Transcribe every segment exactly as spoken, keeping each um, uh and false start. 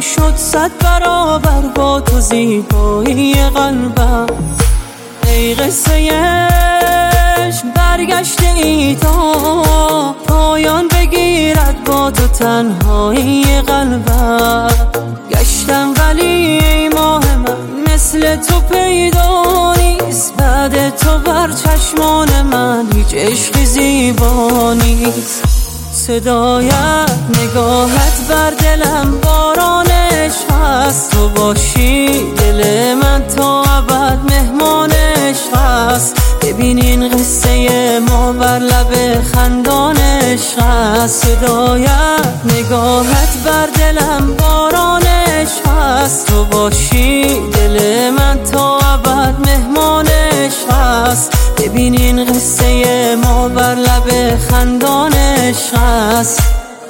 شد صد برابر با تو زیبایی قلبم. ای قصه عشق برگشته ای تا پایان بگیرد با تو تنهایی قلبم. گشتم ولی ای ماه من مثل تو پیدا نیست، بعد تو بر چشمان من هیچ عشقی زیبا نیست. صدایت نگاهت بر دلم باران عشق است، تو باشی دل من تا ابد مهمان عشق است. ببین این قصه ما بر لب خندان عشق است. صدایت نگاهت بر دلم باران عشق است، تو باشی دل من تا ابد مهمان عشق است. ببین این قصه ما بر لب خندان عشق است.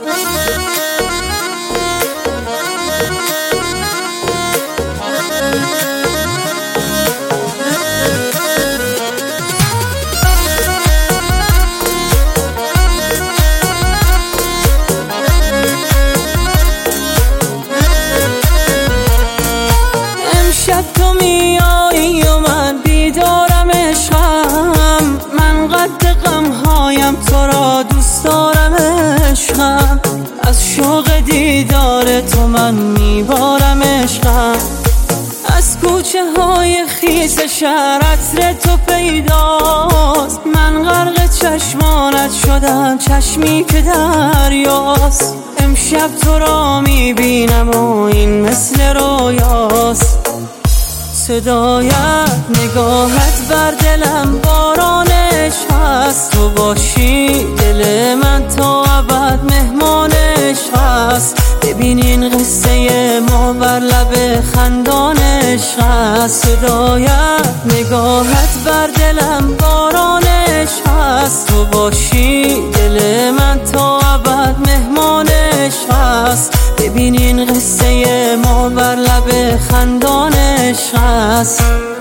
امشب تو میایی و من بیدارم عشقم، من قد غمهایم تو را دوست دارم عشقم. از شوق دیدار تو من میبارم عشقم. از کوچه های خیس شهر عطر تو پیداست، من غرق چشمانت شدم چشمی که دریاست. امشب تو را میبینم و این مثل رویاست. صدایت نگاهت بر دلم باران عشق است، تو باشی دل من تا ابد مهمان عشق است. ببین این قصه ما بر لب خندان عشق است. صدایت نگاهت بر دلم باران عشق است، تو باشی دل من تا ابد مهمان عشق است. ببین این قصه ما بر لب خندان عشق است.